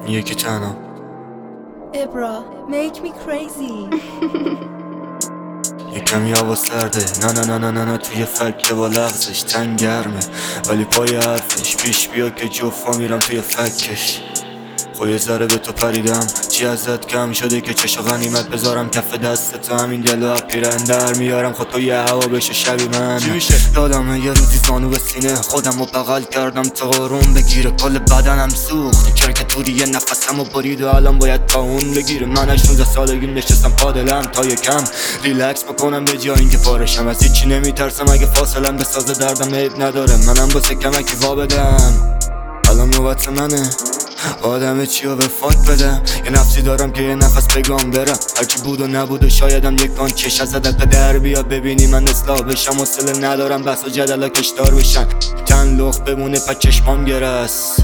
یکی تنها Ibra, make me crazy. یه کمی هوا سرده نه توی فکه با لغزش تنگ گرمه ولی پای حرفش پیش بیا که جفا میرم توی فکش خو یه ذره به تو پریدم چی ازت کم شده که چشو غنیمت بذارم کف دست تو همین دلو اپیرن در میارم خود تو یه هوا بشه شبی من چی میشه؟ یادمه یه روزی زانو به سینه خودم رو بغل کردم تا آروم بگیره کل بدنم سوخت کرک توری یه نفسم رو برید و الان باید تا اون بگیره من از 16 سالگیم نشستم پادلم تا یکم ریلکس بکنم به جای اینکه پارشم از هیچی نمیترسم اگه فاصلم بسازه دردم عیب نداره منم باسه کمکی وا بدم الان نوبت منه آدم چی رو به فاک بدم یه نفسی دارم که یه نفس بگم برم هرچی بود و نبود و شایدم یک کان چش از عدد در بیاد ببینی من اصلاح بشم حوصله ندارم بس و جدلا کشدار بشن تن لخ بمونه پا چشمام گرس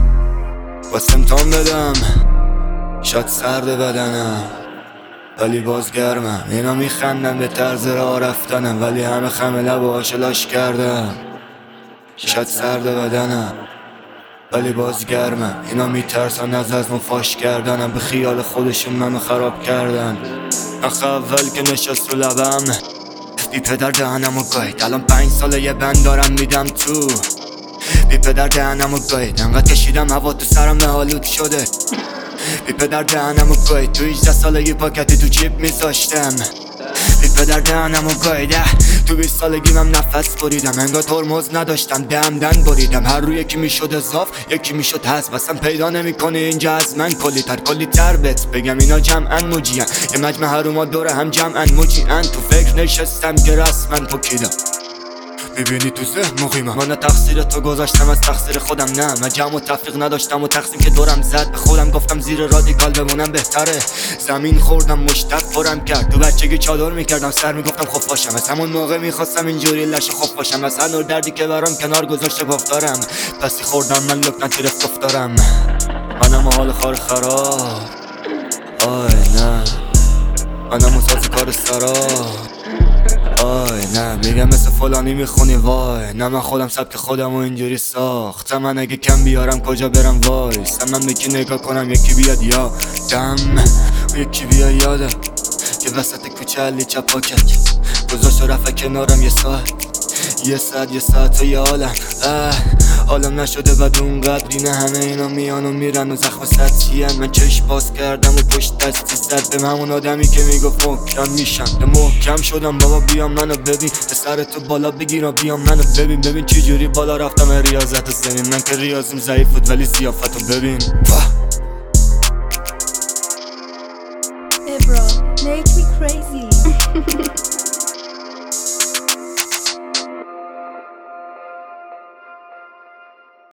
واسه امتحان بدم شاید سرد بدنم ولی باز گرمم اینا میخندن به طرز راه رفتنم ولی همه خم لب و آشلاش کردم شاید سرد بدنم ولی باز گرمم اینا میترسن از فاش کردنم به خیال خودشون منو خراب کردن اخ اول که نشست رو لبم بی پدر دهنم و گاید الان 5 ساله یه بند دارم میدم تو بی پدر دهنم و گاید انقدر کشیدم هوا تو سرم نهالود شده بی پدر دهنم و گاید تو 18 سالگی پاکتی تو جیب میذاشتم بی پدر دهنم و گایده تو 20 سالگیم هم نفس بریدم انگار ترمز نداشتم دم بریدم هر روی یکی میشد اضاف یکی میشد حذف اصلا پیدا نمیکنه اینجا از من کلی تر بهت بگم اینا جمعن موجین یه مجمع هروما دور هم جمعن موجین تو فکر نشستم که رسما پکیدم میبینی تو ذهن مقیمم من تقصیر تو گذاشتم از تقصیر خودم نه من جمع و تفریق نداشتم و تقسیم که دورم زد به خودم گفتم زیر رادیکال بمونم بهتره زمین خوردم مشتق پرم کرد تو بچگی چادر میکردم سر میگفتم خوب باشم از همون موقع میخواستم اینجوری لش خوب باشم از هر نوع دردی که برام کنار گذاشته گفتارم پسی خوردم من لکنت گرفت گفتارم منم حال خار خراب آی نه منم مساز کار سرا آی نه میگم مثل فلانی میخونی وای نه من خودم سبک خودم و اینجوری ساختم من اگه کم بیارم کجا برم وایس من یکی نگاه کنم یکی بیاد یادم یکی بیا یادم که وسط کوچه علی چپاکک گذاشت و رفت کنارم یه ساعت و یه عالم نشده بد اونقدری نه همه اینا میان و میرن و زخم سطحی من چشم باز کردم و پشت دستی زد به همون آدمی که میگفت محکم میشم محکم شدم بابا بیام منو ببین به سر تو بالا بگیر و بیام منو ببین چی جوری بالا رفتم ریاضت و زمین من که ریاضیم ضعیف بود ولی زیافتو ببین Ibra.